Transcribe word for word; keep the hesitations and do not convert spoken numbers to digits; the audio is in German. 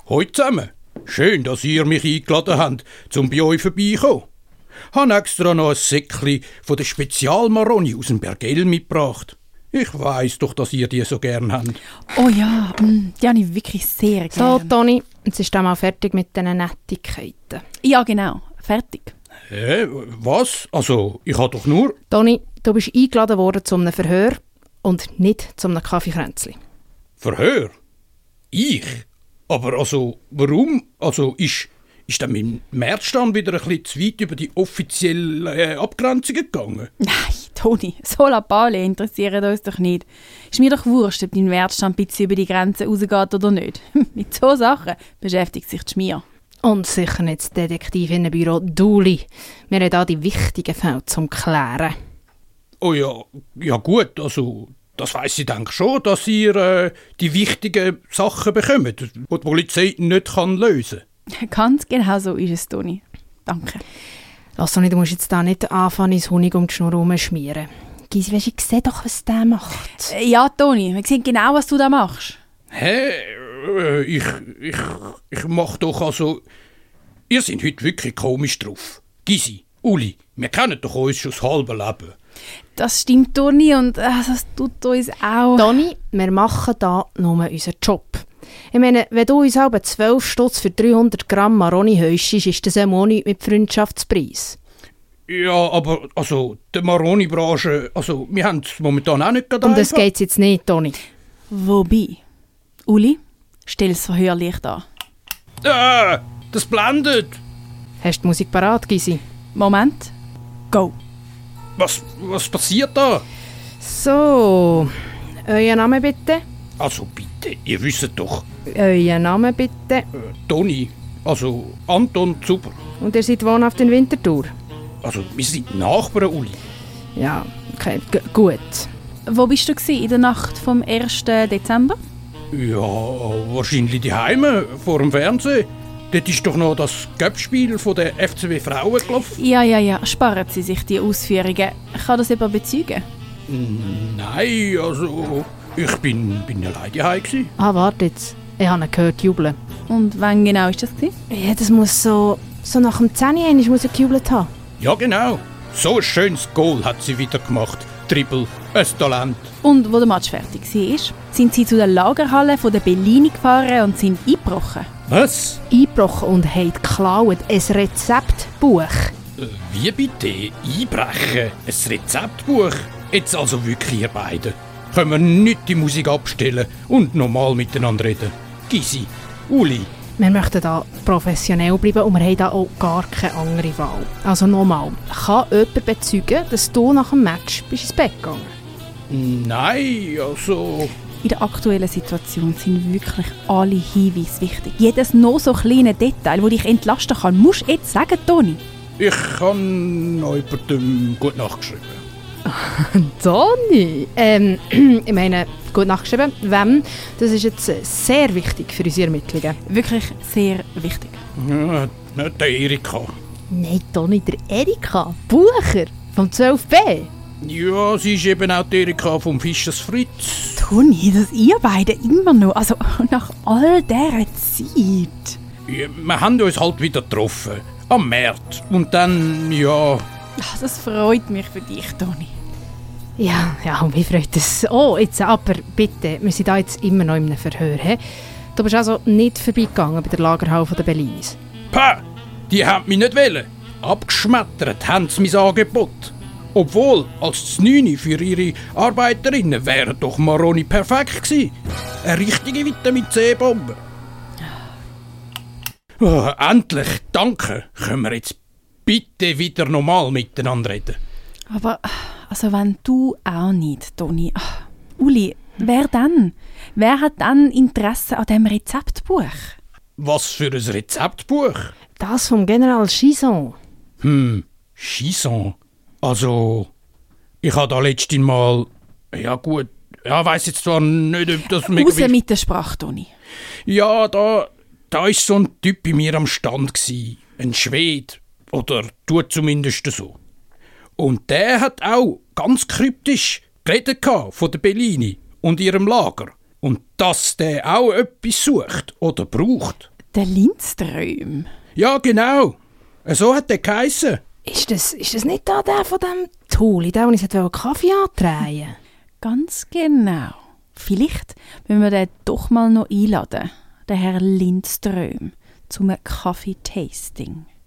Hoi zusammen. Schön, dass ihr mich eingeladen habt, um bei euch vorbeizukommen. Ich habe extra noch ein Säckchen von der Spezialmaroni aus dem Bergell mitgebracht. Ich weiss doch, dass ihr die so gern habt. Oh ja, die habe ich wirklich sehr gerne. So, Toni, jetzt ist mal fertig mit diesen Nettigkeiten. Ja, genau. Fertig. Hä? Was? Also, ich habe doch nur... Toni, du bist eingeladen worden zu einem Verhör und nicht zu einem Kaffeekränzli. Verhör? Ich? Aber also, warum? Also, ist, ist dann mein Märzstand wieder ein bisschen zu weit über die offizielle äh, Abgrenzung gegangen? Nein, Toni, so Lappale interessieren uns doch nicht. Ist mir doch wurscht, ob dein Wertstand ein bisschen über die Grenze rausgeht oder nicht. Mit so Sachen beschäftigt sich die Schmier. Und sicher nicht das Detektivinnenbüro Duli. Wir haben hier die wichtigen Fälle zum Klären. Oh ja, ja gut, also das weiss ich denke schon, dass ihr äh, die wichtigen Sachen bekommt, die die Polizei nicht kann lösen kann. Ganz genau so ist es, Toni. Danke. Lass doch nicht, du musst jetzt da nicht anfangen, ins Honig um die Schnur herumschmieren. Gysi, weisst du, ich sehe doch, was der macht. Äh, ja, Toni, wir sehen genau, was du da machst. Hä? Äh, ich, ich, ich mach doch also... Ihr seid heute wirklich komisch drauf. Gysi, Uli, wir kennen doch uns schon das halbe Leben. Das stimmt, Toni, und äh, das tut uns auch... Toni, wir machen da nur unseren Job. Ich meine, wenn du uns halb zwölf Stutz für dreihundert Gramm Maroni heuscht, ist das auch nichts mit Freundschaftspreis. Ja, aber also die Maroni-Branche, also wir haben es momentan auch nicht gerade Um das einfach. geht es jetzt nicht, Toni. Wobei, Uli, stell das Verhörlicht an. Ah, das blendet. Hast du die Musik parat, Gysi? Moment, go. Was, was passiert da? So, euer Name bitte? Also bitte, ihr wisst doch. Euer Name bitte? Äh, Toni, also Anton Zuber. Und ihr seid wohnhaft in Winterthur? Also wir sind Nachbarn, Uli. Ja, okay, g- gut. Wo bist du gsi in der Nacht vom ersten Dezember? Ja, wahrscheinlich die Heime vor dem Fernsehen. Dort ist doch noch das Göppspiel von der F C W Frauen gelaufen. Ja, ja, ja, sparen Sie sich die Ausführungen. Kann das jemand bezeugen? Nein, also ich bin, bin allein daheim gsi. Ah, warte jetzt. Ich habe ihn gehört jubeln. Und wann genau ist das gsi? Ja, das muss so, so nach dem zehn Uhr muss er gejubelt haben. Ja, genau. So ein schönes Goal hat sie wieder gemacht. Triple, ein Talent. Und wo der Match fertig war, sind Sie zu der Lagerhalle von der Bellini gefahren und sind eingebrochen. Was? Eingebrochen und haben geklaut ein Rezeptbuch. Äh, wie bitte? Einbrechen? Ein Rezeptbuch? Jetzt also wirklich ihr beide. Können wir nicht die Musik abstellen und normal miteinander reden? Gysi, Uli. Wir möchten da professionell bleiben und wir haben da auch gar keine andere Wahl. Also nochmal, kann jemand bezeugen, dass du nach dem Match bist ins Bett gegangen? Nein, also... In der aktuellen Situation sind wirklich alle Hinweise wichtig. Jedes noch so kleine Detail, das dich entlasten kann, musst du jetzt sagen, Toni. Ich habe noch jemandem gut nachgeschrieben. Toni! Ähm, ich meine, gut nachgeschrieben. Wem? Das ist jetzt sehr wichtig für unsere Ermittlungen. Wirklich sehr wichtig. Ja, nicht der Erika. Nein, Toni, der Erika. Bucher vom zwölf b. Ja, sie ist eben auch die Erika vom Fischers Fritz. Toni, dass ihr beide immer noch, also nach all dieser Zeit. Ja, wir haben uns halt wieder getroffen. Am März. Und dann, ja... Ach, das freut mich für dich, Toni. Ja, ja, und mich freut es. Oh, jetzt aber bitte, wir sind da jetzt immer noch in einem Verhör. He? Du bist also nicht vorbeigegangen bei der Lagerhalle der Bellinis. Pah! Die haben mich nicht wollen. Abgeschmettert haben sie mein Angebot. Obwohl, als Znüni für ihre Arbeiterinnen wären doch Maroni perfekt gewesen. Eine richtige Vitamin C-Bombe. Oh, endlich, danke. Können wir jetzt bitte wieder normal miteinander reden? Aber, also wenn du auch nicht, Toni. Ach, Uli, wer dann? Wer hat dann Interesse an diesem Rezeptbuch? Was für ein Rezeptbuch? Das vom General Chison. Hm, Chison. Also, ich habe da letztes Mal... Ja gut, ja, weiss jetzt zwar nicht, ob das... Raus mit der Sprache, Toni. Ja, da... Da war so ein Typ bei mir am Stand gsi, ein Schwede. Oder tut zumindest so. Und der hat auch ganz kryptisch geredet von der Bellini und ihrem Lager. Und dass der auch etwas sucht oder braucht. Der Lindström. Ja, genau. So hat der geheissen. Ist das, ist das nicht da der von dem Tuli, der, der uns einen Kaffee andrehen? Ganz genau. Vielleicht müssen wir den doch mal noch einladen, den Herrn Lindström, zum Kaffee-Tasting.